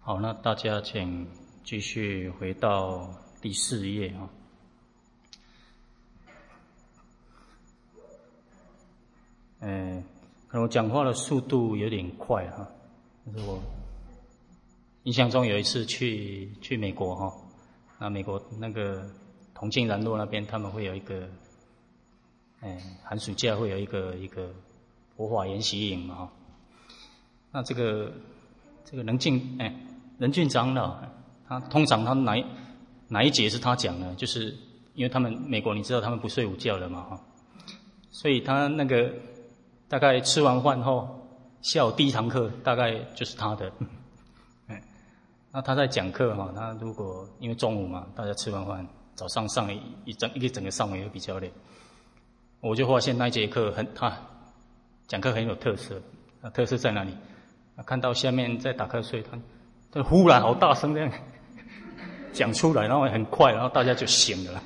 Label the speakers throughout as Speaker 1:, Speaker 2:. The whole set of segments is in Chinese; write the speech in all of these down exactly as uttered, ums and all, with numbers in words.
Speaker 1: 好，那大家请继续回到第四页啊。嗯，可能我讲话的速度有点快哈，但是我印象中有一次去去美国哈，那美国那个铜镜燃落那边，他们会有一个，哎，寒暑假会有一个一个佛法研习营嘛哈。那这个这个任敬哎任俊长老，他通常他哪一哪一节是他讲的？就是因为他们美国你知道他们不睡午觉的嘛哈，所以他那个大概吃完饭后，下午第一堂课大概就是他的。哎，那他在讲课哈，他如果因为中午嘛，大家吃完饭，早上上一一整一个整个上午也会比较累，我就发现那一节课很他讲课很有特色。那特色在哪里？看到下面在打瞌睡，他他忽然好大声这样讲出来，然后很快，然后大家就醒了。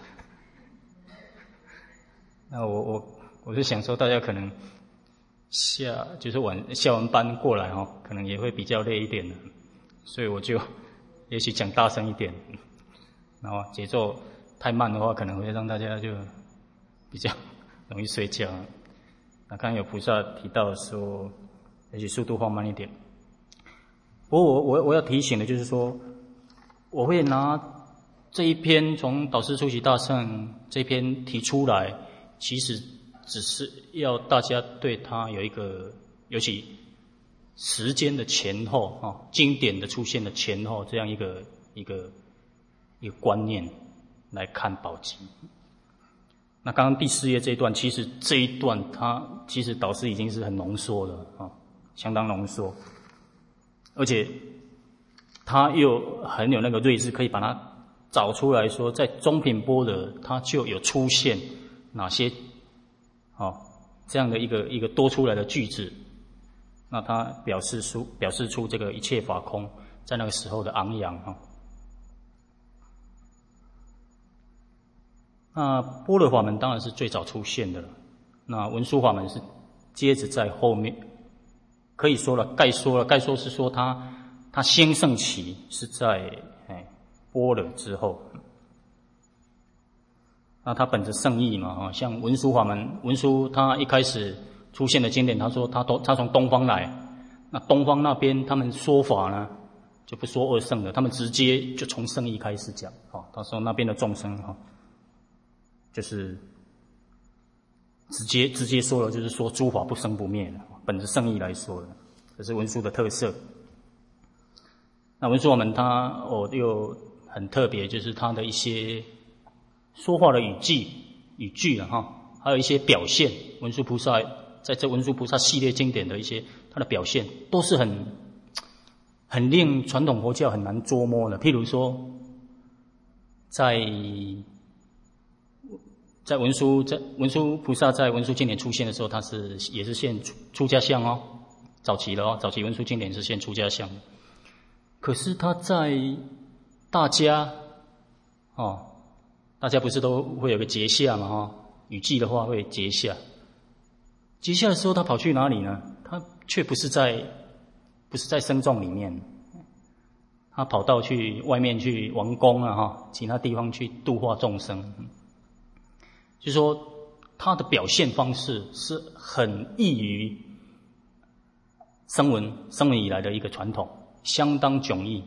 Speaker 1: 那我我我就想说，大家可能下就是晚下完班过来哈，可能也会比较累一点的，所以我就也许讲大声一点，然后节奏太慢的话，可能会让大家就比较容易睡觉。那刚刚有菩萨提到说，也许速度放慢一点。不过我我我要提醒的就是说，我会拿这一篇从导师出席大乘这篇提出来，其实只是要大家对它有一个，尤其时间的前后啊，经典的出现的前后这样一个一个一个观念来看宝积。那刚刚第四页这一段，其实这一段它其实导师已经是很浓缩了啊，相当浓缩，而且他又很有那个睿智，可以把它找出来说，在中品般若它就有出现哪些哦这样的一个一个多出来的句子，那他表示出表示出这个一切法空在那个时候的昂扬哈。那般若法门当然是最早出现的了，那文殊法门是接着在后面。可以说了，概说了，概说是说它它兴盛期是在哎般若之后。那它本着圣意嘛啊，像文殊法门，文殊他一开始出现的经典，他说他都他从东方来，那东方那边他们说法呢就不说二圣的，他们直接就从圣意开始讲啊。他说那边的众生哈，就是直接直接说了，就是说诸法不生不灭的。本着圣意来说的，这是文殊的特色。那文殊法门它哦又很特别，就是它的一些说话的语句语句啊哈，还有一些表现。文殊菩萨在这文殊菩萨系列经典的一些它的表现，都是很很令传统佛教很难捉摸的。譬如说，在在文殊在文殊菩萨在文殊经典出现的时候，他是也是现出出家相哦，早期的哦，早期文殊经典是现出家相。可是他在大家哦，大家不是都会有个结下嘛哈、哦，语句的话会结下。结下的时候，他跑去哪里呢？他却不是在不是在僧众里面，他跑到去外面去王宫啊哈，其他地方去度化众生。就是说，他的表现方式是很异于声闻声闻以来的一个传统，相当迥异。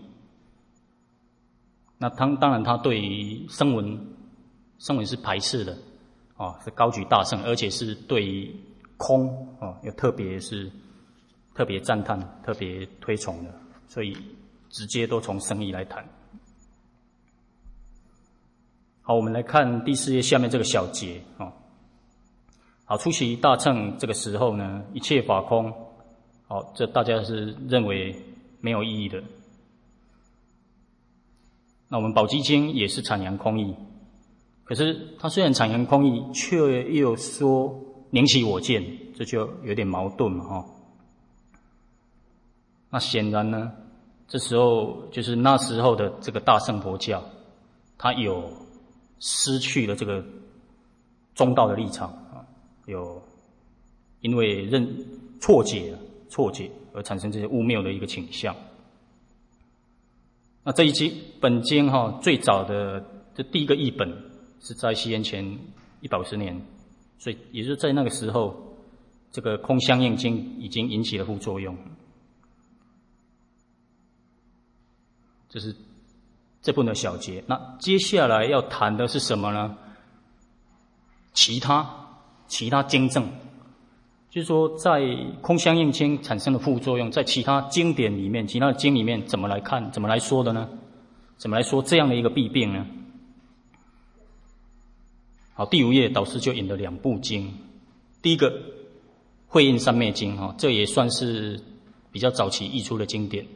Speaker 1: 那当当然，他对于声闻声闻是排斥的，啊，是高举大乘，而且是对于空啊，又特别是特别赞叹、特别推崇的，所以直接都从声义来谈。好，我们来看第四页下面这个小节啊。好，出席大乘这个时候呢，一切法空。好，这大家是认为没有意义的。那我们宝积经也是阐扬空义，可是它虽然阐扬空义，却又说宁起我见，这就有点矛盾嘛哈。那显然呢，这时候就是那时候的这个大乘佛教，它有失去了这个中道的立场啊，有因为认错解错解而产生这些误谬的一个倾向。 那这一经本经哈，最早的这第一个译本是在西元前一百五十年，所以也就是在那个时候，这个空相应经已经引起了副作用。这是这部分的小节。那接下来要谈的是什么呢？其他其他经证，就是说在空相应经产生的副作用，在其他经典里面，其他的经里面怎么来看，怎么来说的呢？怎么来说这样的一个弊病呢？好，第五页导师就引了两部经，第一个《慧印三昧经》哈，这也算是比较早期译出的经典。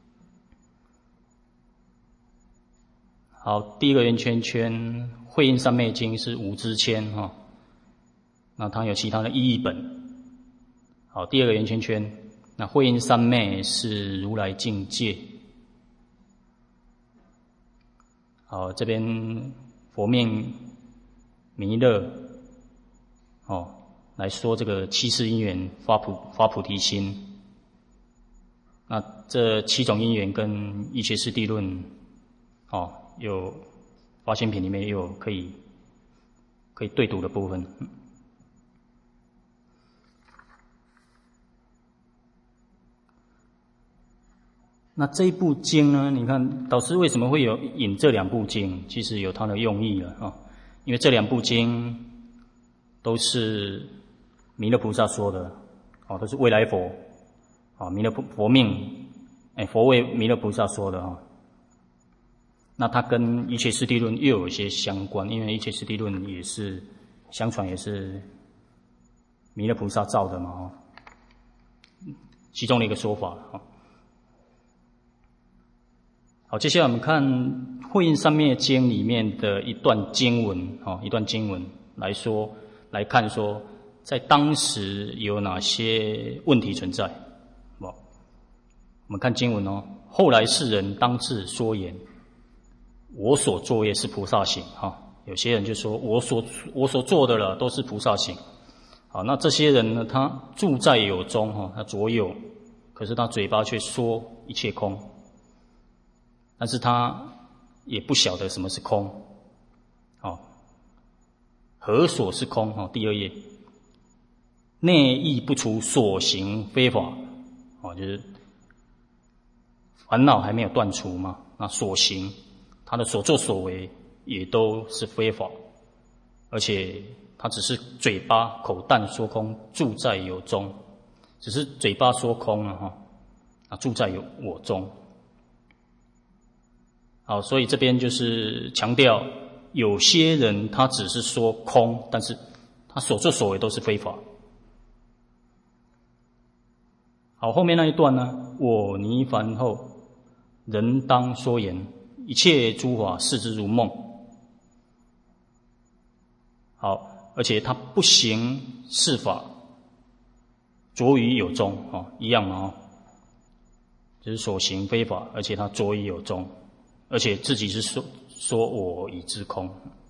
Speaker 1: 好，第一个圆圈圈《慧印三昧经》是五支签哈，那它有其他的译译本。好，第二个圆圈圈，那慧印三昧是如来境界。好，这边佛命弥勒，哦，来说这个七世因缘发菩发菩提心。那这七种因缘跟一切四谛论，哦，有发现品里面也有可以可以对读的部分。那这一部经呢？你看导师为什么会有引这两部经？其实有它的用意了啊、哦，因为这两部经都是弥勒菩萨说的，哦，都是未来佛啊、哦，弥勒佛命，哎，佛为弥勒菩萨说的啊、哦。那它跟一切四谛论又有一些相关，因为一切四谛论也是相传也是弥勒菩萨造的嘛，哦，其中的一个说法啊。好，接下来我们看《慧印三昧经》里面的一段经文，哦，一段经文来说，来看说，在当时有哪些问题存在？好，我们看经文哦。后来世人当自说言，我所作业是菩萨行。哈，有些人就说我所我所做的了都是菩萨行。好，那这些人呢，他住在有中，哈，他左右，可是他嘴巴却说一切空。但是他也不晓得什么是空，哦，何所是空？哦，第二页，内意不除所行非法，哦，就是烦恼还没有断除嘛，那所行，他的所作所为也都是非法，而且他只是嘴巴口淡说空，住在有中，只是嘴巴说空了哈，啊，住在有我中。好，所以这边就是强调，有些人他只是说空，但是他所作所为都是非法。好，后面那一段呢？我泥凡后，人当说言，一切诸法视之如梦。好，而且他不行是法，着于有中，哦，一样嘛，哦，就是所行非法，而且他着于有中。而且自己是说说我已知空。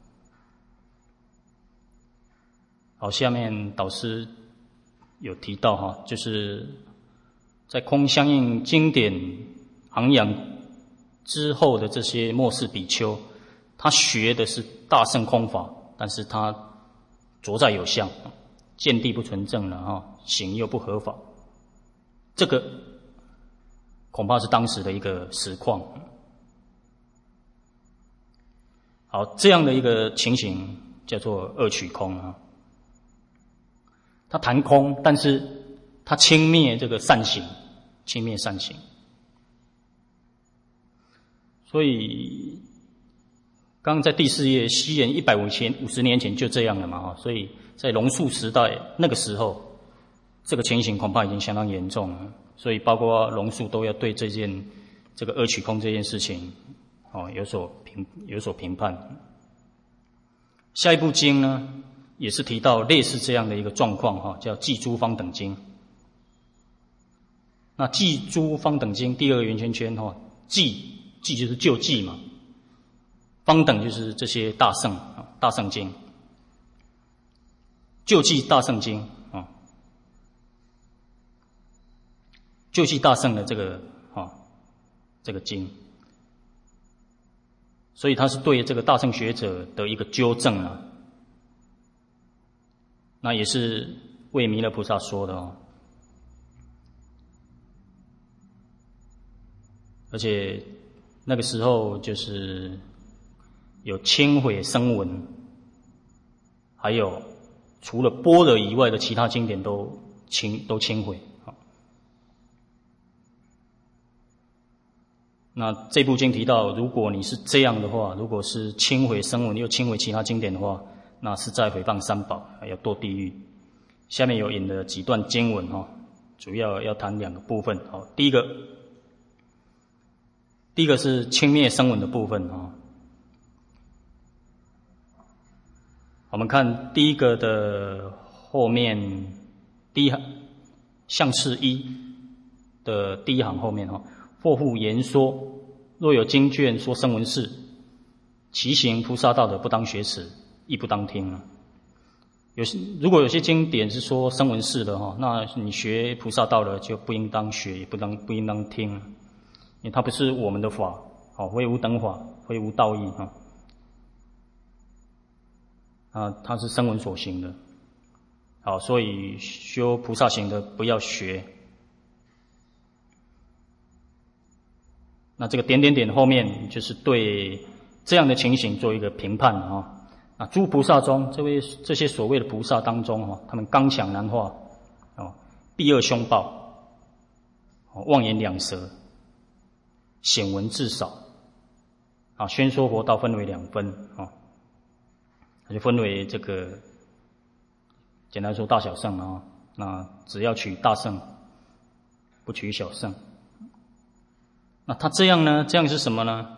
Speaker 1: 好，下面导师有提到哈，就是在空相应经典昂扬之后的这些末世比丘，他学的是大乘空法，但是他着在有相，见地不纯正了哈，行又不合法，这个恐怕是当时的一个实况。好，这样的一个情形叫做二取空啊。他谈空，但是他轻蔑这个善行，轻蔑善行。所以，刚刚在第四页，西元一百五千五十年前就这样了嘛，所以在龙树时代那个时候，这个情形恐怕已经相当严重了。所以，包括龙树都要对这件这个二取空这件事情，哦，有所评有所评判。下一部经呢，也是提到类似这样的一个状况哈，叫《记诸方等经》。那《记诸方等经》第二个圆圈圈哈，记记就是救济嘛，方等就是这些大圣啊，大圣经，救济大圣经啊，救济大圣的这个啊这个经。 所以他是对这个大乘学者的一个纠正啊。那也是为弥勒菩萨说的哦。而且那个时候就是有轻毁声闻，还有除了般若以外的其他经典都轻都轻毁。那这部经提到，如果你是这样的话，如果是轻毁声闻又轻毁其他经典的话，那是在诽谤三宝，要堕地狱。下面有引了几段经文哈，主要要谈两个部分。好，第一个，第一个是轻灭声闻的部分啊。我们看第一个的后面第一行相次一的第一行后面哈。或复言说，若有经卷说声闻事，其行菩萨道的，不当学此，亦不当听。有些如果有些经典是说声闻事的哈，那你学菩萨道的就不应当学，也不当不应当听，因为它不是我们的法，好，非无等法，非无道义啊。啊，它是声闻所行的，好，所以修菩萨行的不要学。那这个点点点后面就是对这样的情形做一个评判啊。那诸菩萨中，这位这些所谓的菩萨当中哈，他们刚强难化，哦，避恶凶暴，哦，妄言两舌，显闻至少，啊，宣说佛道分为两分啊，它就分为这个，简单说大小乘啊，那只要取大乘，不取小乘。那他这样呢？这样是什么呢？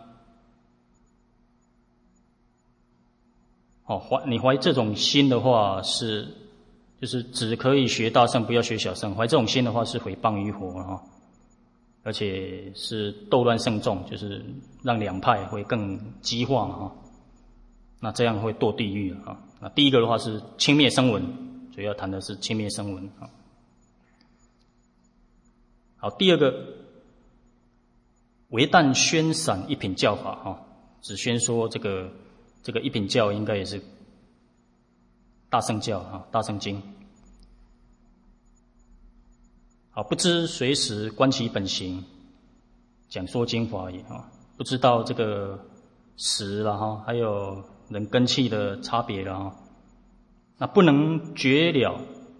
Speaker 1: 哦，怀你怀这种心的话是，就是只可以学大乘，不要学小乘。怀这种心的话是诽谤于佛啊，而且是斗乱圣众，就是让两派会更激化啊。那这样会堕地狱啊。那第一个的话是轻灭声闻，主要谈的是轻灭声闻啊。好，第二个。唯但宣散一品教法哈，只宣说这个这个一品教应该也是大乘教啊，大乘经。好，不知随时观其本行，讲说经法也啊，不知道这个时了哈，还有人根器的差别了哈，那不能觉了，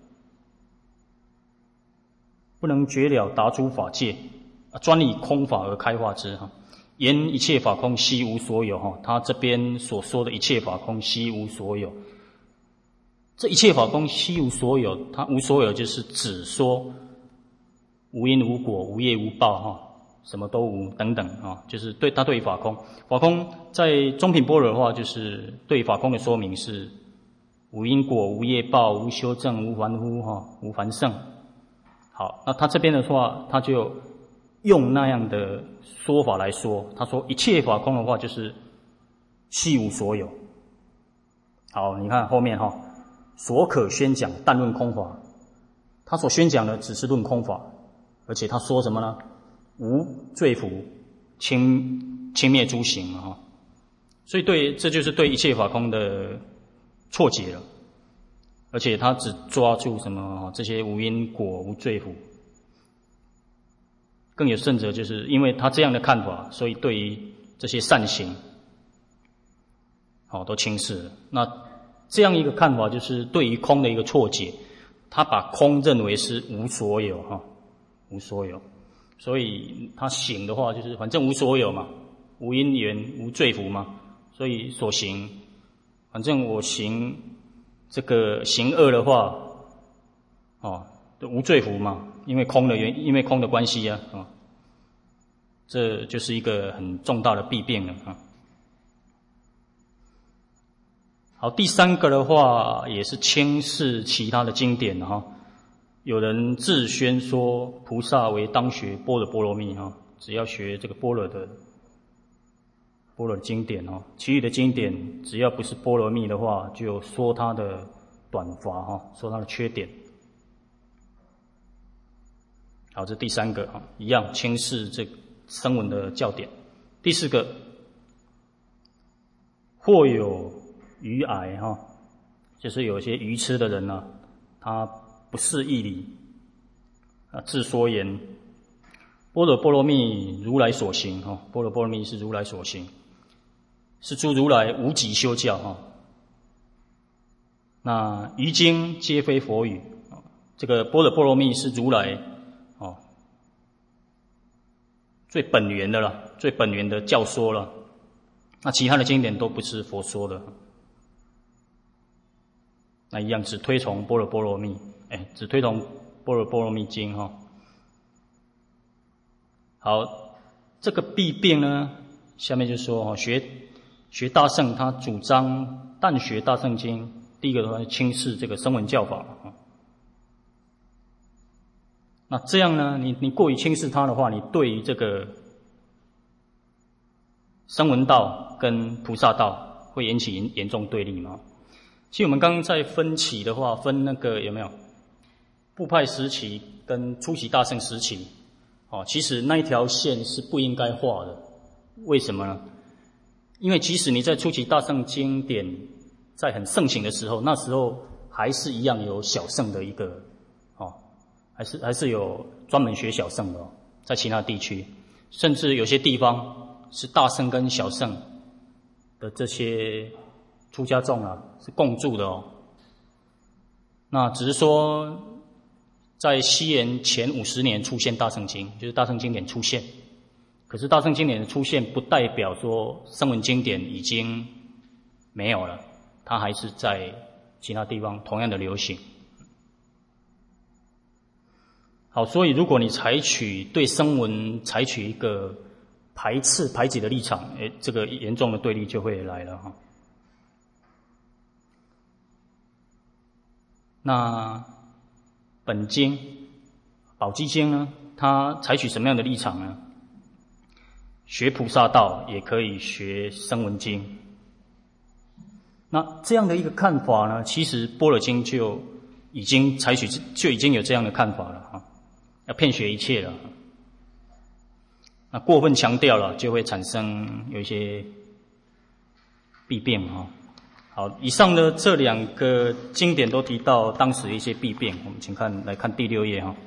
Speaker 1: 不能觉了达诸法界。专以空法而开化之哈，言一切法空，悉无所有哈。他这边所说的一切法空，悉无所有。这一切法空，悉无所有，他无所有就是指说无因无果，无业无报哈，什么都无等等啊，就是对他对法空。法空在中品般若的话，就是对法空的说明是无因果、无业报、无修正、无凡夫哈、无凡圣。好，那他这边的话，他就用那样的说法来说，他说一切法空的话就是悉无所有。好，你看后面哈，所可宣讲但论空法，他所宣讲的只是论空法，而且他说什么呢？无罪福，轻轻灭诸行啊。所以对，这就是对一切法空的错解了，而且他只抓住什么这些无因果、无罪福。更有甚者，就是因为他这样的看法，所以对于这些善行，好都轻视了。那这样一个看法，就是对于空的一个错解，他把空认为是无所有哈，无所有，所以他行的话，就是反正无所有嘛，无因缘、无罪福嘛，所以所行，反正我行这个行恶的话，哦。无罪福嘛，因为空的原因，为空的关系啊，啊，这就是一个很重大的弊病了啊。好，第三个的话也是轻视其他的经典哈、啊，有人自宣说菩萨为当学般若波罗蜜哈，只要学这个般若的般若的经典哈，其余的经典只要不是波罗蜜的话，就说它的短乏哈，说它的缺点。好，这第三个啊，一样轻视这声闻的教典。第四个， 或有愚癌哈，就是有些愚痴的人呢、啊，他不识义理啊，自说言般若波罗蜜如来所行哈，般若波罗蜜是如来所行，是诸如来无极修教哈。那于经皆非佛语，这个般若波罗蜜是如来哦最本源的了，最本源的教说了。那其他的经典都不是佛说的，那一样只推崇般若波罗蜜，哎，只推崇般若波罗蜜经哈。好，这个弊病呢，下面就说学学大乘，他主张但学大乘经，第一个的话轻视这个声闻教法啊。那这样呢，你你过于轻视它的话，你对于这个声闻道跟菩萨道会引起严严重对立吗？其实我们刚刚在分期的话，分那个有没有部派时期跟初期大乘时期？哦，其实那一条线是不应该画的。为什么呢？因为即使你在初期大乘经典在很盛行的时候，那时候还是一样有小乘的一个哦，还是还是有专门学小乘的哦，在其他地区，甚至有些地方是大乘跟小乘的这些出家众啊是共住的哦。那只是说，在西元前五十年出现大乘经，就是大乘经典出现。可是大乘经典的出现，不代表说声闻经典已经没有了，它还是在其他地方同样的流行。好，所以如果你采取对声闻采取一个排斥排挤的立场，诶，这个严重的对立就会来了哈。那本经宝积经呢，它采取什么样的立场呢？学菩萨道也可以学声闻经。那这样的一个看法呢，其实般若经就已经采取就已经有这样的看法了哈，要遍学一切了。那过分强调了，就会产生有一些弊病哈。好，以上的这两个经典都提到当时的一些弊病，我们请看来看第六页哈。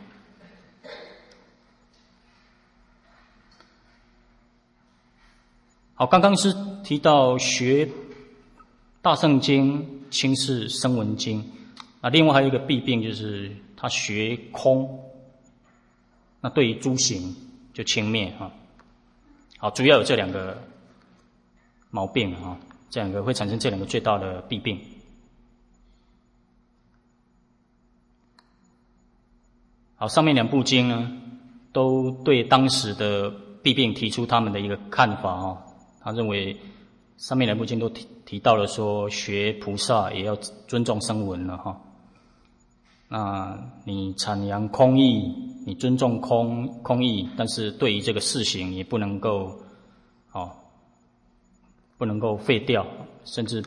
Speaker 1: 好，刚刚是提到学大乘经轻视声闻经，那另外还有一个弊病就是他学空，那对于诸行就轻蔑哈。好，主要有这两个毛病哈，这两个会产生这两个最大的弊病。好，上面两部经呢，都对当时的弊病提出他们的一个看法哈。他认为上面两部经都提提到了说，学菩萨也要尊重声闻了哈。那你阐扬空义，你尊重空空义，但是对于这个事行也不能够哦，不能够废掉，甚至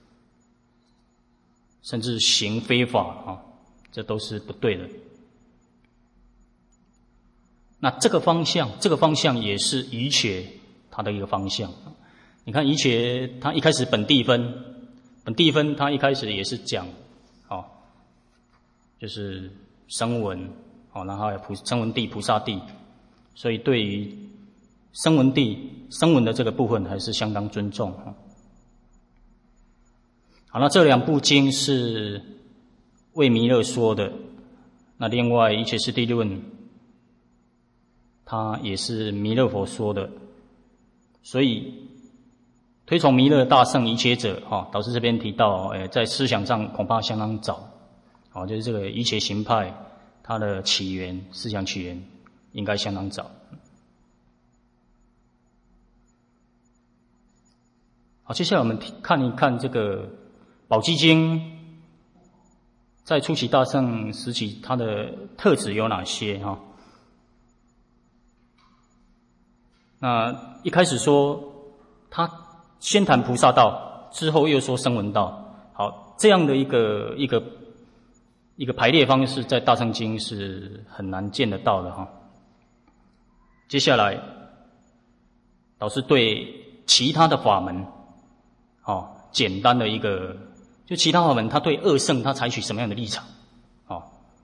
Speaker 1: 甚至行非法啊，这都是不对的。那这个方向，这个方向也是瑜伽它的一个方向。你看瑜伽，它一开始本地分，本地分它一开始也是讲，哦，就是声闻，哦，然后还有菩声闻地、菩萨地，所以对于声闻地、声闻的这个部分还是相当尊重。好，那这两部经是为弥勒说的，那另外《瑜伽师地论》它也是弥勒佛说的，所以推崇弥勒大圣一切者，哈，导师这边提到，诶，在思想上恐怕相当早，哦，就是这个瑜伽行派它的起源，思想起源应该相当早。好，接下来我们看一看这个宝积经在初期大乘时期它的特质有哪些哈？那一开始说他先谈菩萨道，之后又说声闻道。好，这样的一个一个一个排列方式，在大乘经是很难见得到的哈。接下来，导师对其他的法门哦，简单的一个，就其他法门，他对二圣他采取什么样的立场？哦，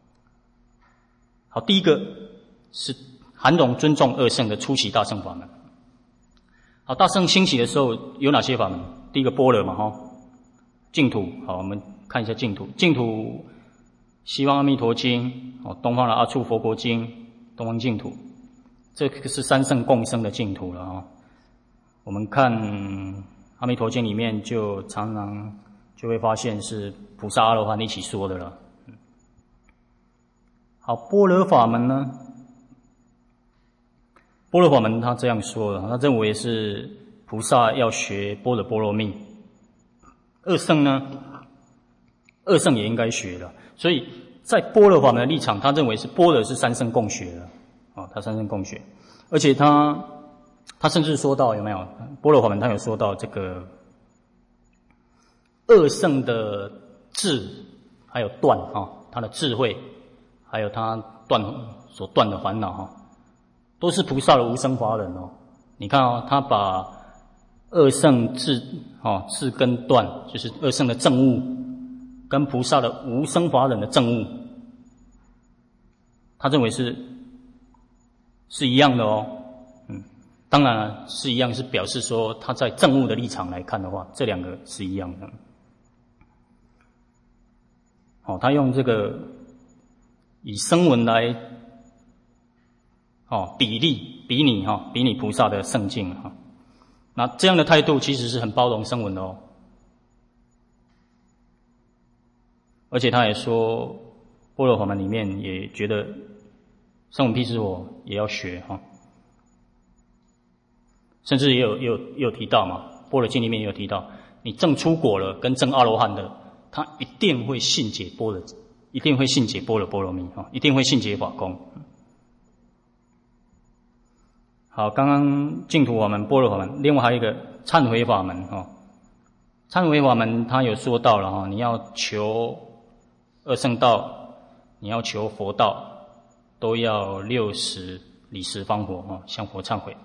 Speaker 1: 好，第一个是韩荣尊重二圣的初期大乘法门。好，大乘兴起的时候有哪些法门？第一个般若嘛，哈、哦，净土。好，我们看一下净土。净土，西方阿弥陀经，哦，东方的阿处佛国经，东方净土，这个是三圣共生的净土了啊、哦。我们看阿弥陀经里面就常常就会发现是菩萨阿罗汉一起说的了。好，般若法门呢？般若法门他这样说的，他认为是菩萨要学般若波罗蜜。二圣呢，二圣也应该学的。所以在般若法门的立场，他认为是般若是三圣共学的，啊，他三圣共学，而且他他甚至说到有没有般若法门，他有说到这个二圣的智还有断啊，他的智慧，还有他断所断的烦恼哈。都是菩萨的无生法忍哦。你看哦，他把二圣智哦智跟断，就是二圣的正悟，跟菩萨的无生法忍的正悟，他认为是是一样的哦。嗯，当然了，是一样是表示说他在正悟的立场来看的话，这两个是一样的。哦，他用这个以声闻来。哦，比例比拟哈、哦，比拟菩萨的圣境哈、哦，那这样的态度其实是很包容声闻的哦。而且他也说，般若法门里面也觉得声闻辟支佛也要学哈、哦，甚至也有也有也有提到嘛，般若经里面也有提到，你证出果了跟证阿罗汉的，他一定会信解般若，一定会信解般若波罗蜜哈、哦，一定会信解法空。好，刚刚净土法门、般若法门，另外还有一个忏悔法门哦。忏悔法门他有说到了哈，你要求二圣道，你要求佛道，都要六十礼十方佛哦，向佛忏悔。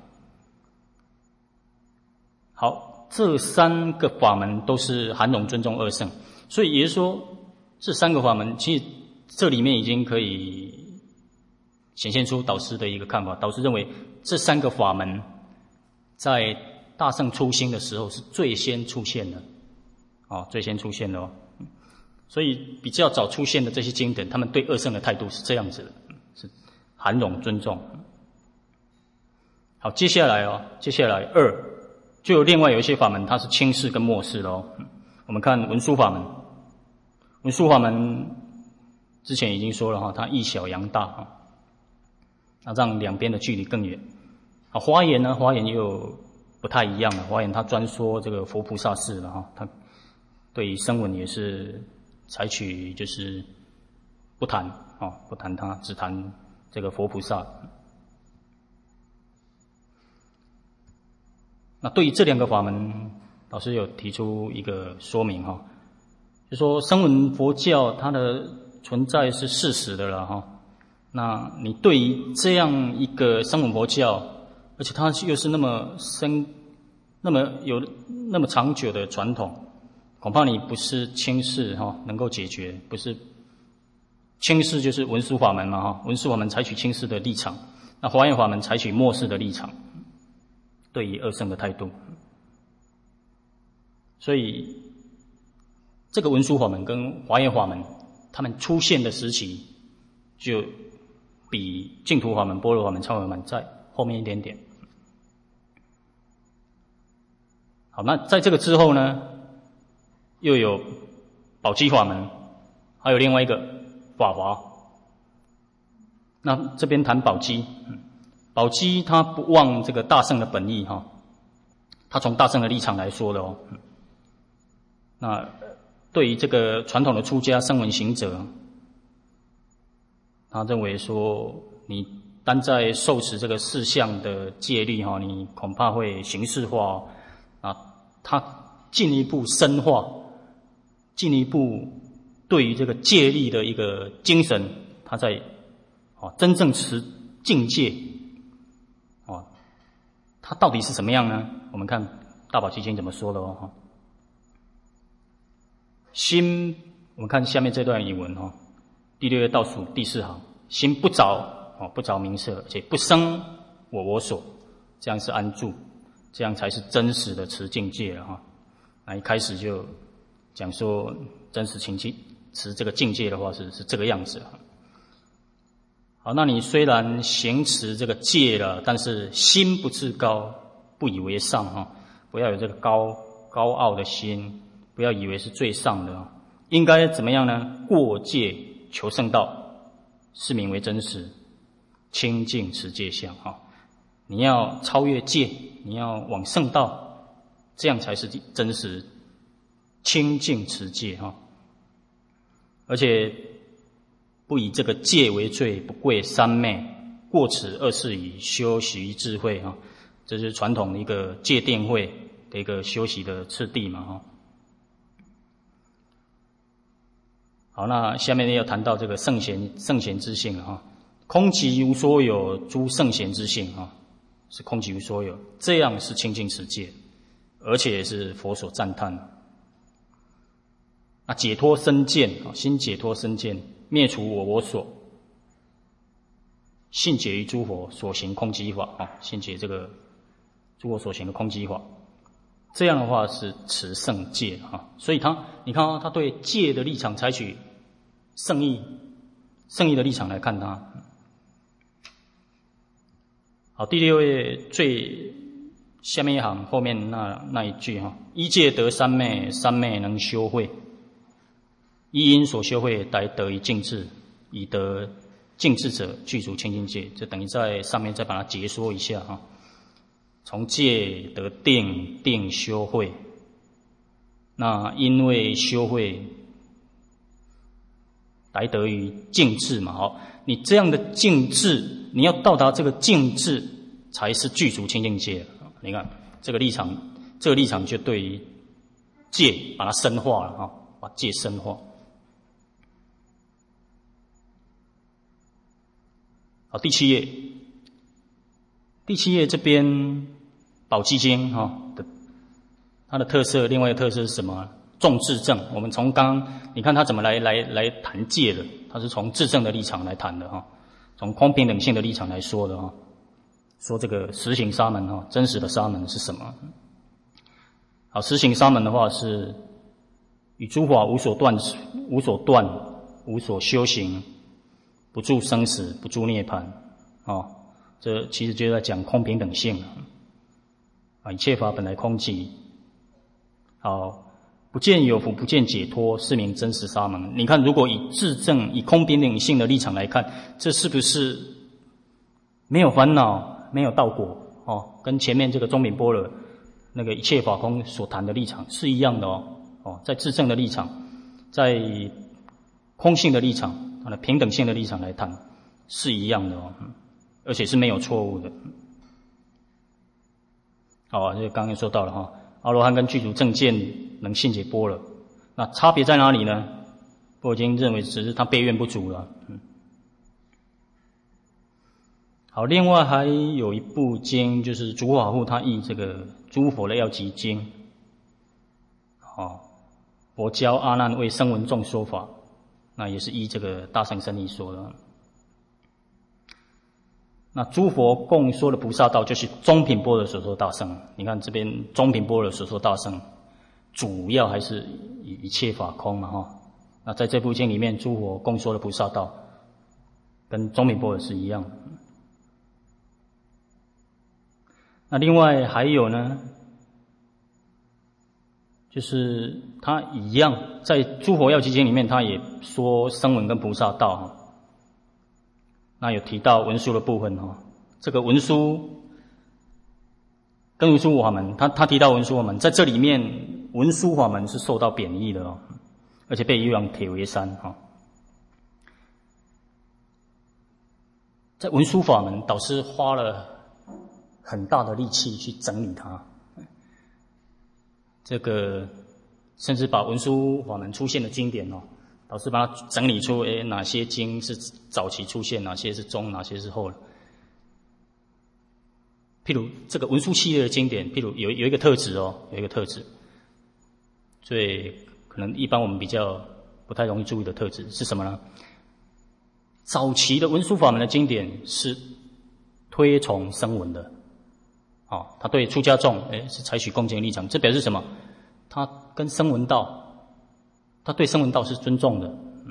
Speaker 1: 好，这三个法门都是韩荣尊重二圣，所以也就是说，这三个法门其实这里面已经可以显现出导师的一个看法。导师认为这三个法门在大乘初兴的时候是最先出现的，哦，最先出现的哦。所以比较早出现的这些经典，他们对二圣的态度是这样子的，是韩荣尊重。好，接下来哦，接下来二就有另外有一些法门，它是轻视跟末视的哦。我们看文殊法门，文殊法门之前已经说了哈，它一小扬大哈。那让两边的距离更远。啊，华严呢？华严又不太一样了。华严它专说这个佛菩萨事了哈，它对于声闻也是采取就是不谈啊，不谈它，只谈这个佛菩萨。那对于这两个法门，老师有提出一个说明哈，就说声闻佛教它的存在是事实的了哈。那你对于这样一个声闻佛教，而且它又是那么深、那么有那么长久的传统，恐怕你不是轻视哈能够解决，不是轻视就是文殊法门嘛哈，文殊法门采取轻视的立场，那华严法门采取末视的立场，对于二圣的态度。所以这个文殊法门跟华严法门，他们出现的时期就比净土法门、般若法门、忏悔法门在后面一点点。好，那在这个之后呢，又有宝积法门，还有另外一个法华。那这边谈宝积，宝积他不忘这个大圣的本意哈，他从大圣的立场来说的哦。那对于这个传统的出家声闻行者，他认为说，你单在受持这个四项的戒律哈，你恐怕会形式化啊。他进一步深化，进一步对于这个戒律的一个精神，他在哦真正持境界哦，他到底是什么样呢？我们看大宝积经怎么说的哦。 心，我们看下面这段语文哈，第六页倒数第四行，心不着哦，不着名色，而且不生我我所，这样是安住，这样才是真实的持境界了哈。那一开始就讲说真实情境持这个境界的话是是这个样子哈。好，那你虽然行持这个戒了，但是心不自高，不以为上哈，不要有这个高高傲的心，不要以为是最上的，应该怎么样呢？过戒求圣道，是名为真实，清净持戒相哈。你要超越戒，你要往圣道，这样才是真实清净持戒哈。而且不以这个戒为罪，不贵三昧，过此二世以修习智慧哈。这是传统的一个戒定慧的一个修习的次第嘛哈。好，那下面要谈到这个圣贤圣贤之性了哈。空寂无所有，诸圣贤之性哈，是空寂无所有，这样是清净持戒，而且是佛所赞叹。那解脱身见啊，心解脱身见，灭除我我所，信解于诸佛所行空寂法啊，信解这个诸佛所行的空寂法，这样的话是持圣戒啊。所以他，你看啊，他对戒的立场采取圣意，圣意的立场来看他。好，第六页最下面一行后面那那一句哈，一戒得三昧，三昧能修慧。一因所修慧，来得以净智，以得净智者，具足清净戒。这等于在上面再把它解说一下哈。从戒得定，定修慧。那因为修慧，来得于净智嘛。好，你这样的净智，你要到达这个净智，才是具足清净戒。你看这个立场，这个立场就对于戒把它深化了哈，把戒深化。好，第七页，第七页这边《宝积经》哈的它的特色，另外一个特色是什么？重智正。我们从刚你看他怎么来来来谈戒的，他是从智正的立场来谈的哈，从空平等性的立场来说的哈，说这个实行沙门哈，真实的沙门是什么？好，实行沙门的话是与诸法无所断，无所断，无所修行。不住生死，不住涅槃，哦，这其实就在讲空平等性啊！一切法本来空寂，好，不见有福，不见解脱，是名真实沙门。你看，如果以自证、以空平等性的立场来看，这是不是没有烦恼、没有道果？哦，跟前面这个中品般若那个一切法空所谈的立场是一样的哦。哦，在自证的立场，在空性的立场。平等性的立场来谈是一样的哦，而且是没有错误的。好，这刚刚说到了哈，阿罗汉跟具足正见能信解般若，那差别在哪里呢？我已经认为只是他悲愿不足了。嗯，好，另外还有一部经就是竺法护他译这个诸佛的要集经，哦，佛教阿难为声闻众说法。那也是依这个大乘深义说的。那诸佛共说的菩萨道，就是中品般若所说大乘。你看这边中品般若所说大乘，主要还是以一切法空嘛哈。那在这部经里面，诸佛共说的菩萨道，跟中品般若是一样的。那另外还有呢，就是他一样，在诸佛要集经里面，他也说声闻跟菩萨道哈。那有提到文殊的部分哈，这个文殊跟文殊法门，他他提到文殊法门，在这里面文殊法门是受到贬义的哦，而且被誉为铁围山哈。在文殊法门，导师花了很大的力气去整理它。这个甚至把文殊法门出现的经典哦，导师把它整理出，诶，哪些经是早期出现，哪些是中，哪些是后的。譬如这个文殊系列的经典，譬如有有一个特质哦，有一个特质，最可能一般我们比较不太容易注意的特质是什么呢？早期的文殊法门的经典是推崇声闻的，哦，他对出家众诶是采取恭敬的立场，这表示什么？他跟声闻道，他对声闻道是尊重的。嗯、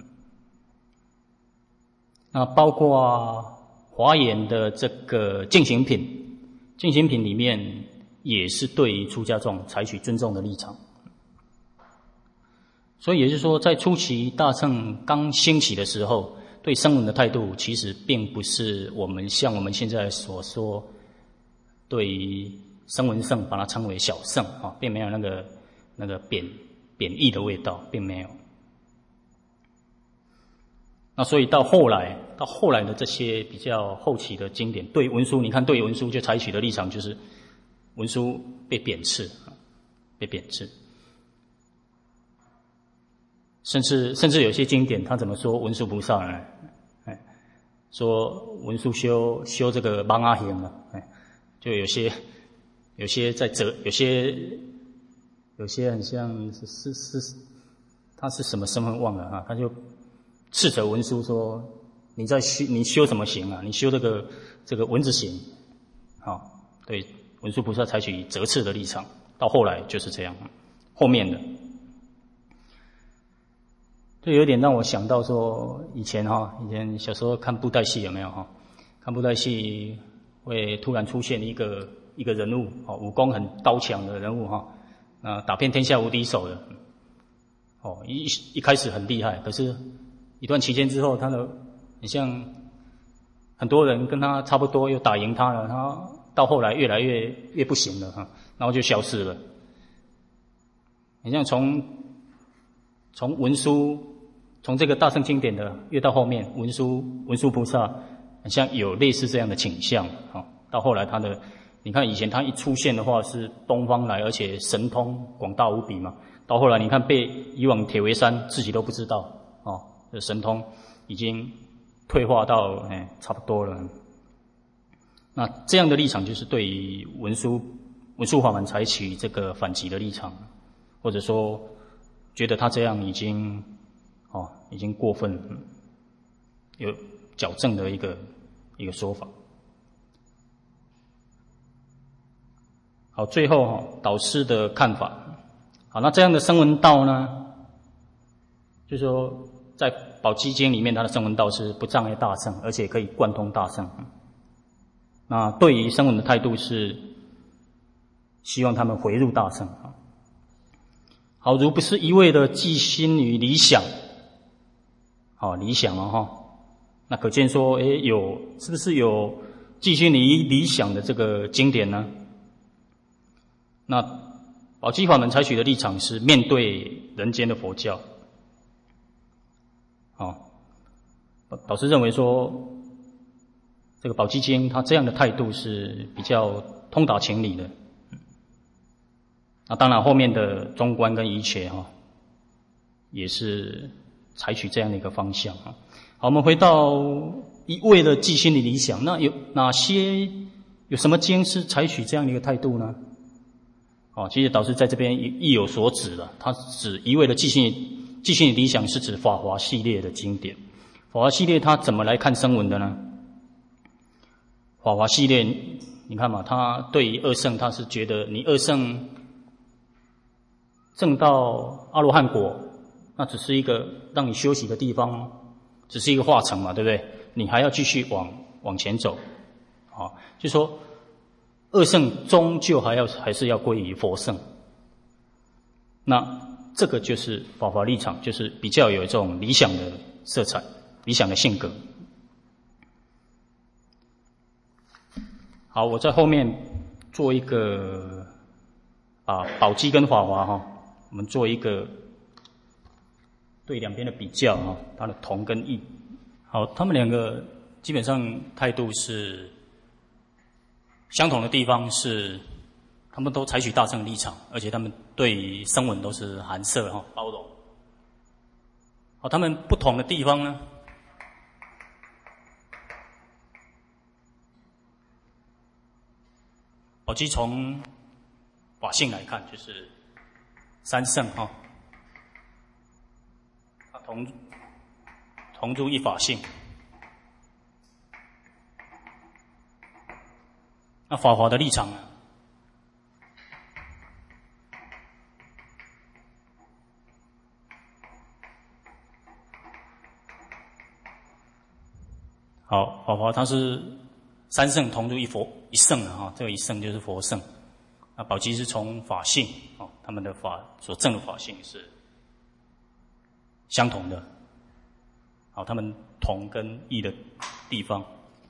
Speaker 1: 那包括华严的这个净行品，净行品里面也是对于出家众采取尊重的立场。所以也就是说，在初期大乘刚兴起的时候，对声闻的态度其实并不是我们像我们现在所说，对于声闻圣把它称为小圣啊，并没有那个那个贬贬义的味道，并没有。那所以到后来，到后来的这些比较后期的经典，对文殊，你看对文殊就采取的立场就是文殊被贬斥，被贬斥。甚至甚至有些经典，他怎么说文殊菩萨呢？哎，说文殊修修这个芒阿行了，哎，就有些有些在责，有些有些很像是是是，他是什么身份忘了哈，他就斥责文殊说：“你在修你修什么行啊？你修这个这个蚊子行。”好，对文殊菩萨采取责斥的立场，到后来就是这样，后面的。就有点让我想到说，以前哈，以前小时候看布袋戏有没有哈？看布袋戏会突然出现一个一个人物，哦，武功很高强的人物哈，那打遍天下无敌手的，哦，一一开始很厉害，可是一段期间之后，他的很像很多人跟他差不多，又打赢他了，他到后来越来越越不行了哈，然后就消失了。很像从从文殊。从这个大乘经典的越到后面，文殊文殊菩萨很像有类似这样的倾向啊。到后来他的，你看以前他一出现的话是东方来，而且神通广大无比嘛。到后来你看被以往铁围山自己都不知道哦，这神通已经退化到哎差不多了。那这样的立场就是对于文殊文殊法门采取这个反击的立场，或者说觉得他这样已经。哦，已经过分，有矫正的一个一个说法。好，最后哈、哦，导师的看法。好，那这样的声闻道呢，就是说在宝积经里面，它的声闻道是不障碍大乘，而且可以贯通大乘。那对于声闻的态度是希望他们回入大乘。好，如不是一味的寄心于理想。哦，理想了哈，那可见说，诶，有是不是有寄心于理想的这个经典呢？那宝积法门采取的立场是面对人间的佛教。哦，导师认为说，这个宝积经他这样的态度是比较通达情理的。那当然，后面的中观跟一切哈，也是。采取这样的一个方向啊。好，我们回到一味的寄心的理想，那有哪些有什么经是采取这样的一个态度呢？哦，其实导师在这边亦有所指了，他指一味的寄心寄心的理想是指法华系列的经典。法华系列他怎么来看声闻的呢？法华系列，你看嘛，他对于二圣，他是觉得你二圣证到阿罗汉果。那只是一个让你休息的地方，只是一个化成嘛，对不对？你还要继续往往前走，啊，就说二圣终究还要还是要归于佛圣。那这个就是法华立场，就是比较有这种理想的色彩、理想的性格。好，我在后面做一个啊宝积跟法华哈，我们做一个。对两边的比较啊，它的同跟异。好，他们两个基本上态度是相同的地方是，他们都采取大乘的立场，而且他们对声闻都是含摄哈包容。好，他们不同的地方呢，宝积从法性来看，就是三圣哈。 同同住一法性。那法华的立场呢？好，法华它是三圣同住一佛一圣啊，哈，这个一圣就是佛圣。那宝积是从法性哦，他们的法所证的法性是相同的。好，他们同跟异的地方。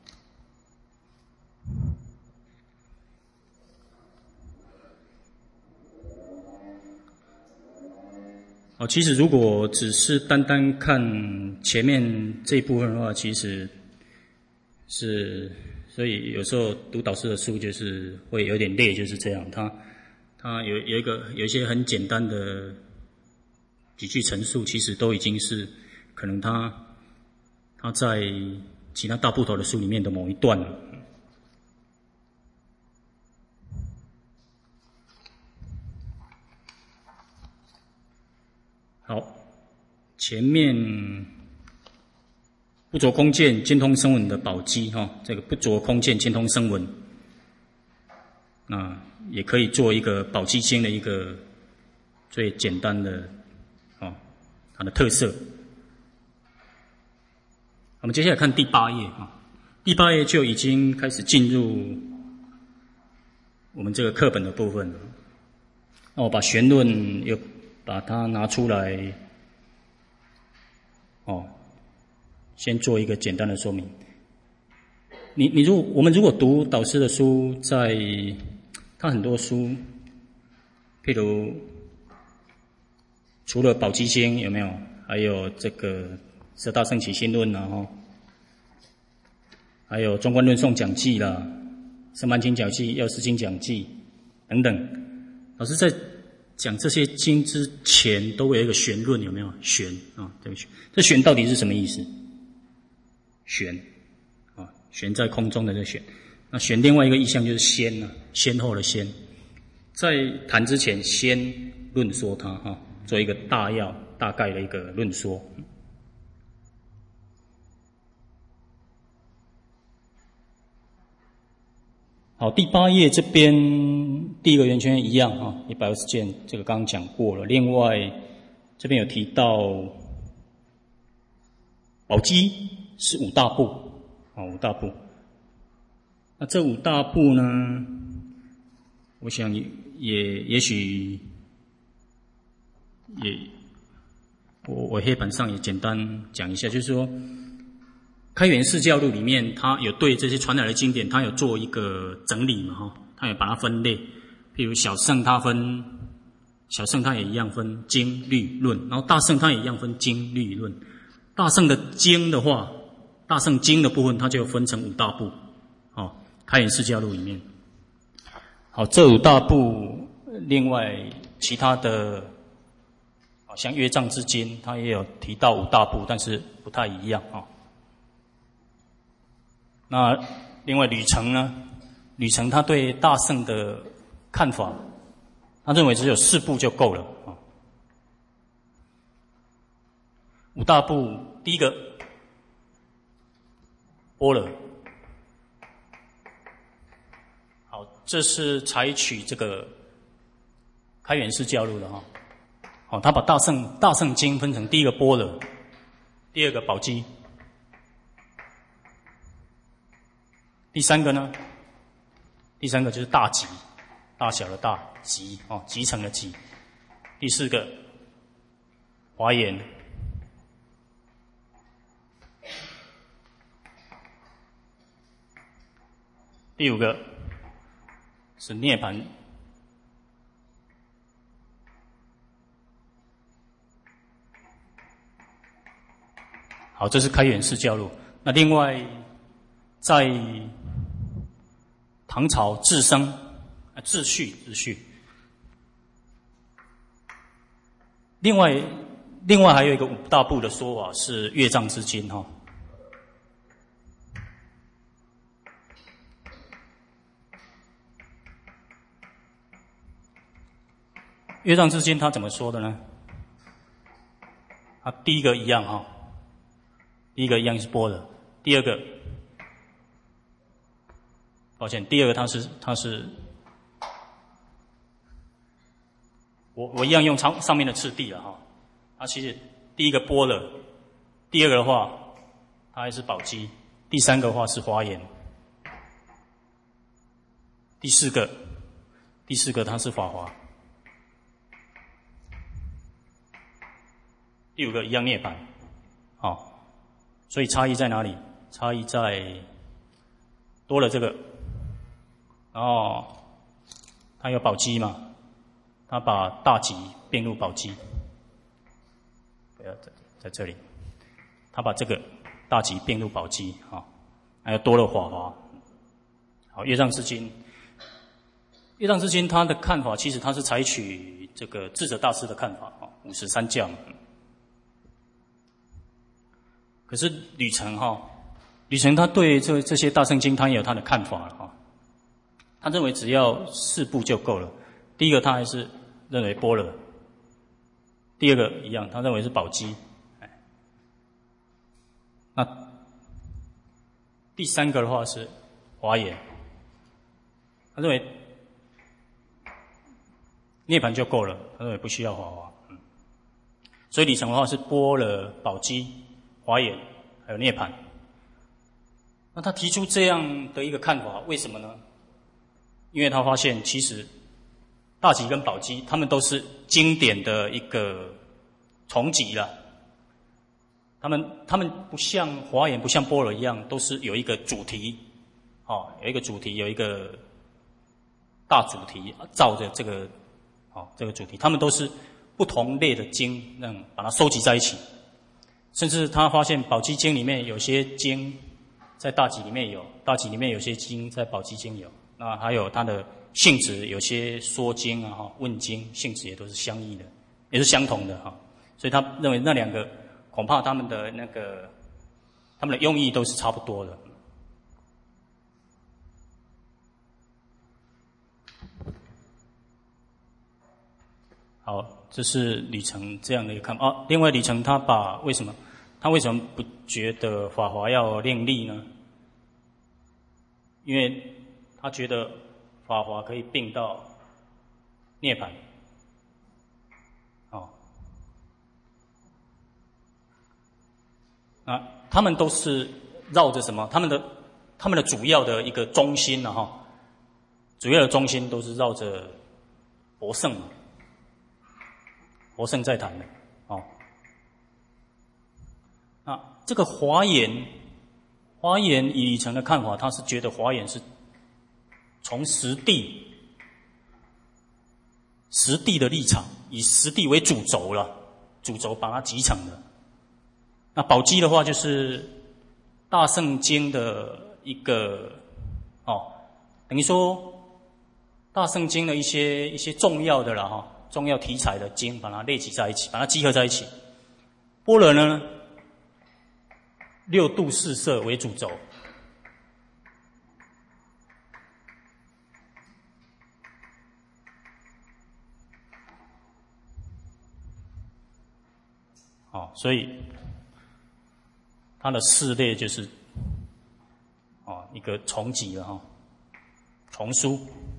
Speaker 1: 哦，其实如果只是单单看前面这一部分的话，其实是，所以有时候读导师的书就是会有点累，就是这样。他他有有一个有一些很简单的几句陈述，其实都已经是可能他他在其他大部头的书里面的某一段了。好，前面不着空见兼通声闻的宝积哈，这个不着空见兼通声闻，那也可以做一个宝积经的一个最简单的哦，它的特色。我们接下来看第八页啊，第八页就已经开始进入我们这个课本的部分了。那我把玄论又把它拿出来，哦，先做一个简单的说明。你你如我们如果读导师的书，在他很多书，譬如除了宝积经有没有，还有这个十大圣起心论啊，哈，还有中观论颂讲记啦，圣曼经讲记、药师经讲记等等，老师在讲这些经之前，都会有一个玄论，有没有？玄啊，这个玄，这玄到底是什么意思？玄啊，悬在空中的这个玄。那玄另外一个意象就是先啊，先后的先。在谈之前，先论说它哈，做一个大要、大概的一个论说。好，第八页这边第一个圆圈一样啊，一百二十件，这个刚刚讲过了。另外这边有提到宝积是五大部啊，五大部。那这五大部呢，我想也也也许也我我黑板上也简单讲一下，就是说。开元释教录里面，他有对这些传来的经典，他有做一个整理嘛，哈，他有把它分类。譬如小乘，他分小乘，他也一样分经律论，然后大乘他也一样分经律论。大乘的经的话，大乘经的部分，它就分成五大部，哦，开元释教录里面。好，这五大部，另外其他的，好像约藏之经，他也有提到五大部，但是不太一样啊。那另外吕程呢？吕程他对大乘的看法，他认为只有四部就够了啊。五大部，第一个般若，好，这是采取这个开元释教录的哈。好，他把大乘大乘经分成第一个般若，第二个宝积。第三个呢？第三个就是大集，大小的大集哦，集成的集。第四个华严。第五个是涅槃。好，这是开元释教录。那另外在唐朝智生啊，秩序秩序。另外，另外还有一个五大部的说法是乐藏之经哈。乐藏之经他怎么说的呢？ 啊，第一个一样哈，第一个一样是波了，第二个，抱歉，第二个它是它是，我我一样用上上面的次第了哈，它其实第一个波了，第二个的话，它还是宝鸡，第三个的话是华严，第四个，第四个它是法华。第五个一样涅槃，好、哦，所以差异在哪里？差异在多了这个，然后它有宝鸡嘛，它把大吉变入宝鸡，不要在在这里，它把这个大吉变入宝鸡啊、哦，还有多了法华，好，业障之经，业障之经它的看法其实它是采取这个智者大师的看法啊，五十三将。可是吕程哈，吕程他对这这些大圣经他也有他的看法了哈。他认为只要四部就够了。第一个他还是认为般若，第二个一样，他认为是宝鸡。那第三个的话是华严，他认为涅槃就够了，他认为不需要华华。嗯，所以吕程的话是般若、宝鸡、华严还有涅槃，那他提出这样的一个看法，为什么呢？因为他发现其实大吉跟宝鸡他们都是经典的一个重集了，他们他们不像华严不像般若一样，都是有一个主题，哦，有一个主题，有一个大主题，照着这个哦这个主题，他们都是不同类的经，让把它收集在一起。甚至他发现宝鸡经里面有些经在大集里面有，大集里面有些经在宝鸡经有，那还有它的性质，有些说经啊、问经性质也都是相异的，也是相同的哈。所以他认为那两个恐怕他们的那个他们的用意都是差不多的。好，这是李成这样的一个看法。啊，另外李成他把为什么他为什么不觉得法华要另立呢？因为他觉得法华可以并到涅槃。哦，啊，他们都是绕着什么？他们的他们的主要的一个中心啊，哈，主要的中心都是绕着佛圣嘛。佛圣在谈的，哦，那这个华严，华严以李成的看法，他是觉得华严是从实地、实地的立场，以实地为主轴了，主轴把它集成的。那宝鸡的话，就是大圣经的一个哦，等于说大圣经的一些一些重要的了哈。重要题材的经，把它列集在一起，把它集合在一起。般若呢，六度四摄为主轴，好，所以它的四列就是哦一个重集了哈，重书。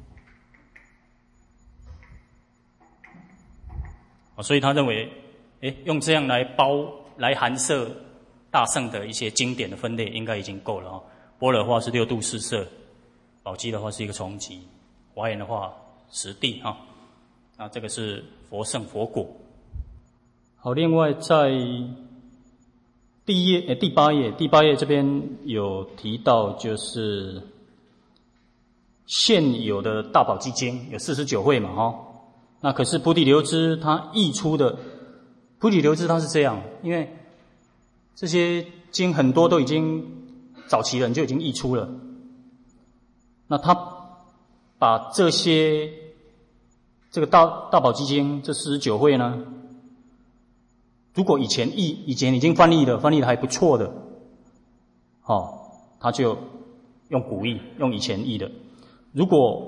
Speaker 1: 所以他认为，诶，用这样来包来含摄大圣的一些经典的分类，应该已经够了哈。般若的话是六度四摄，宝鸡的话是一个重集，华严的话实地哈。那这个是佛圣佛果。好，另外在第一页、诶第八页，第八页这边有提到，就是现有的大宝积经有四十九会嘛哈。那可是菩提流支它译出的，菩提流支它是这样，因为这些经很多都已经早期人就已经译出了，那他把这些这个大大宝积经这四十九会呢，如果以前译以前已经翻译的翻译的还不错的，哦，他就用古译，用以前译的，如果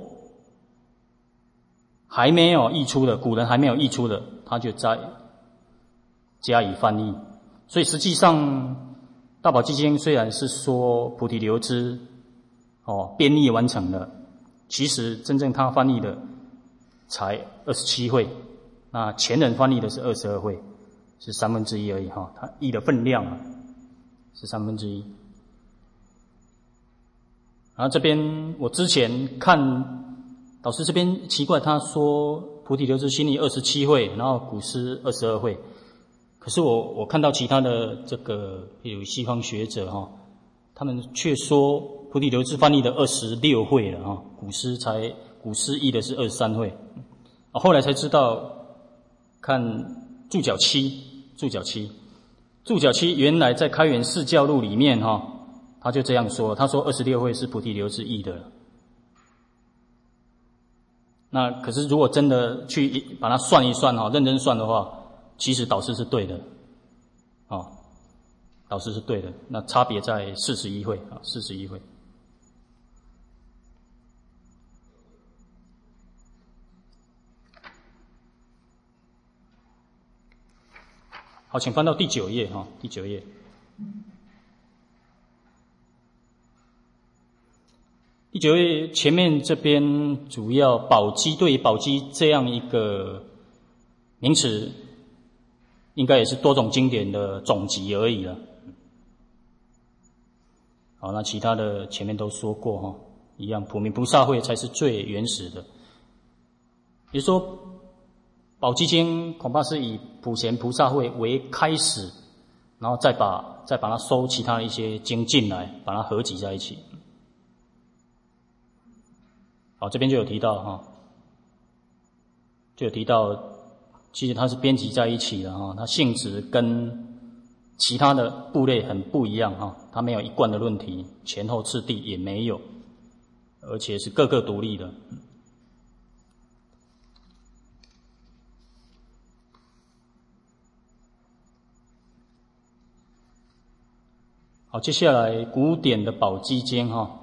Speaker 1: 还没有译出的，古人还没有译出的，他就再加以翻译。所以实际上大宝积经虽然是说菩提流支哦编译完成了，其实真正他翻译的才二十七会，那前人翻译的是二十二会，是三分之一而已哈。他译的分量啊是三分之一。然后这边我之前看导师这边奇怪，他说菩提流支心译二十七会，然后古诗二十二会。可是我我看到其他的这个，比如西方学者哈，他们却说菩提流支翻译的二十六会了哈，古诗才古诗译的是二十三会。后来才知道，看注脚七，注脚七，注脚七原来在《开元释教录》里面哈，他就这样说，他说二十六会是菩提流支译的。那可是如果真的去把它算一算哈，认真算的话，其实导师是对的，啊，导师是对的。那差别在四十一会啊，四十一会。好，请翻到第九页哈，第九页。第九页前面这边主要宝积，对于宝积这样一个名词，应该也是多种经典的总集而已了。好，那其他的前面都说过哈，一样普明菩萨会才是最原始的。比如说宝积经恐怕是以普贤菩萨会为开始，然后再把再把它收其他的一些经进来，把它合集在一起。好，这边就有提到哈，就有提到，其实它是编辑在一起的哈，它性质跟其他的部类很不一样哈，它没有一贯的论题，前后次第也没有，而且是各个独立的。好，接下来古典的宝积经哈。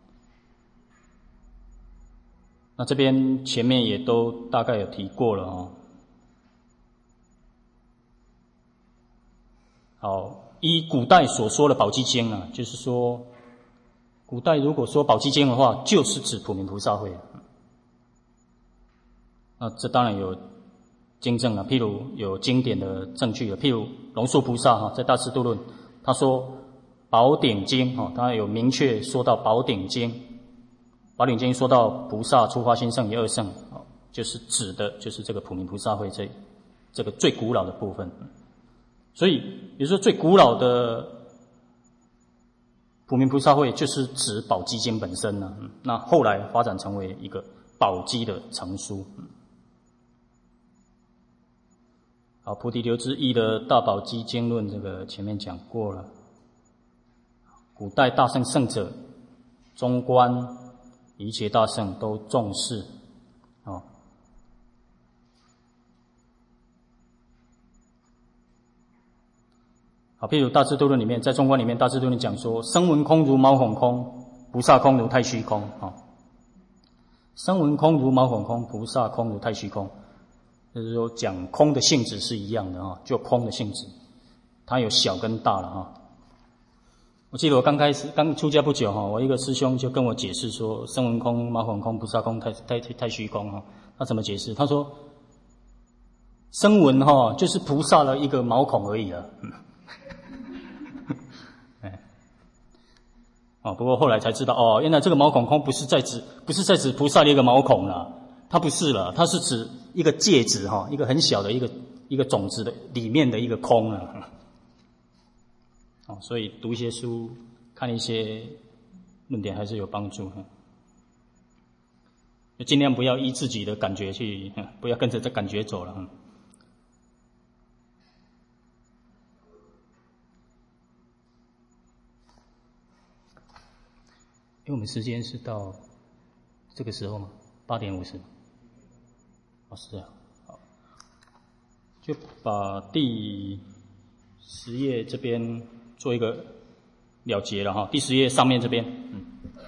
Speaker 1: 那这边前面也都大概有提过了哦。好，依古代所说的宝积经啊，就是说，古代如果说宝积经的话，就是指普明菩萨会。那这当然有经证啊，譬如有经典的证据啊，譬如龙树菩萨哈，在《大智度论》他说宝顶经哈，他有明确说到宝顶经。宝顶经说到菩萨初发心圣于二圣，就是指的就是这个普明菩萨会这这个最古老的部分。所以，比如说最古老的普明菩萨会就是指宝积经本身呢。那后来发展成为一个宝积的成书。好，菩提流支译的大宝积经论，这个前面讲过了。古代大圣圣者，中观。一切大圣都重视，哦。好，譬如《大智度论》里面，在中观里面，《大智度论》讲说：声闻空如毛孔空，菩萨空如太虚空。哦，声闻空如毛孔空，菩萨空如太虚空，就是说讲空的性质是一样的哈，就空的性质，它有小跟大了哈。我记得我刚开始刚出家不久哈，我一个师兄就跟我解释说，声闻空、毛孔空、菩萨空、太太太虚空哈。他怎么解释？他说，声闻哈就是菩萨的一个毛孔而已了。哎，哦，不过后来才知道哦，原来这个毛孔空不是在指不是在指菩萨的一个毛孔了，它不是了，它是指一个芥子哈，一个很小的一个一个种子的里面的一个空了。哦，所以读一些书，看一些论点还是有帮助。就尽量不要依自己的感觉去，不要跟着这感觉走了。因为我们时间是到这个时候吗？八点五十。哦，是啊。好，就把第十页这边做一个了结了哈，第十页上面这边，嗯，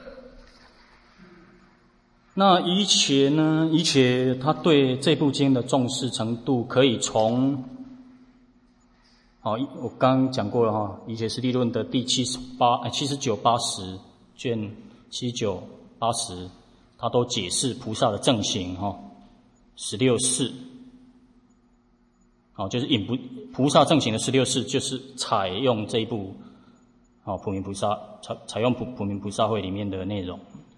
Speaker 1: 那宜且呢，宜且他对这部经的重视程度，可以从好，我刚刚讲过了哈，《瑜伽师地论》的第七十八、哎七十九、八十卷七十九、八十，它都解释菩萨的正行哈。十六式，好，就是引不菩萨正行的十六式，就是采用这一部，好普明菩萨采采用普普明菩萨会里面的内容。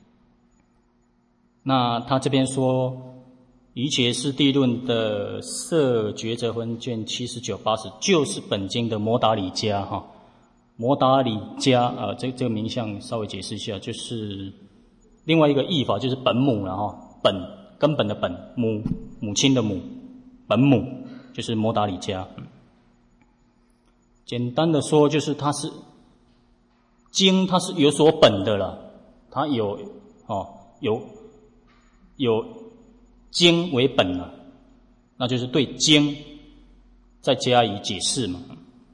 Speaker 1: 那他这边说。瑜伽师地论的色觉者分卷七十九、八十，就是本经的摩达里迦哈。摩达里迦啊，这这个名相稍微解释一下，就是另外一个译法，就是本母了哈。本根本的本，母母亲的母，本母就是摩达里迦。简单的说，就是它是经，它是有所本的了，它有哦有有。经为本了，那就是对经再加以解释嘛。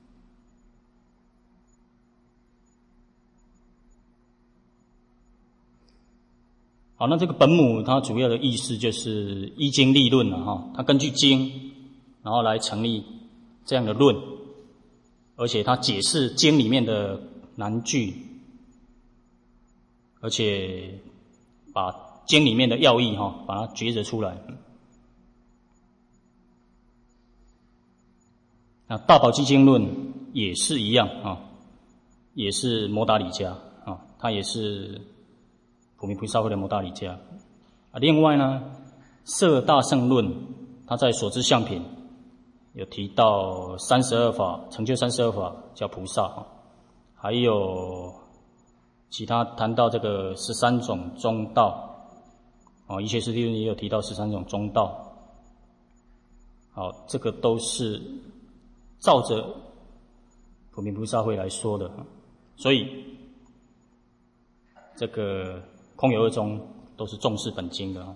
Speaker 1: 好，那这个本母它主要的意思就是依经立论了哈，它根据经，然后来成立这样的论，而且它解释经里面的难句，而且把经里面的要义哈，把它抉择出来。那大宝积经论也是一样啊，也是摩达里迦啊，它也是普明菩萨会的摩达里迦啊。另外呢，摄大乘论，它在所知相品有提到三十二法，成就三十二法叫菩萨啊，还有其他谈到这个十三种中道。哦，瑜伽师地论也有提到十三种中道。好，这个都是照着普明菩萨会来说的，所以这个空有二宗都是重视本经的。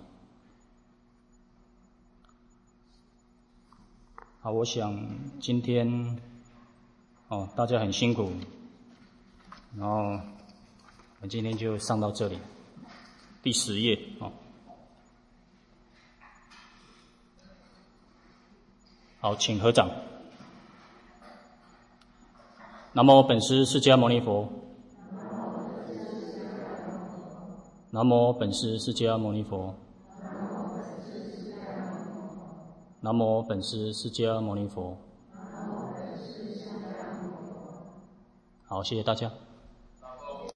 Speaker 1: 好，我想今天哦大家很辛苦，然后我今天就上到这里，第十页哦。好，请合掌。南无本师释迦牟尼佛。南无本师释迦牟尼佛。南无本师释迦牟尼佛。好，谢谢大家。